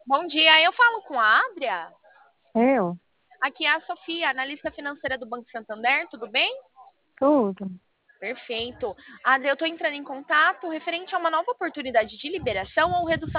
Bom dia, eu falo com a Adria. Eu? Aqui é a Sofia, analista financeira do Banco Santander, tudo bem? Tudo. Perfeito. Adria, eu estou entrando em contato referente a uma nova oportunidade de liberação ou redução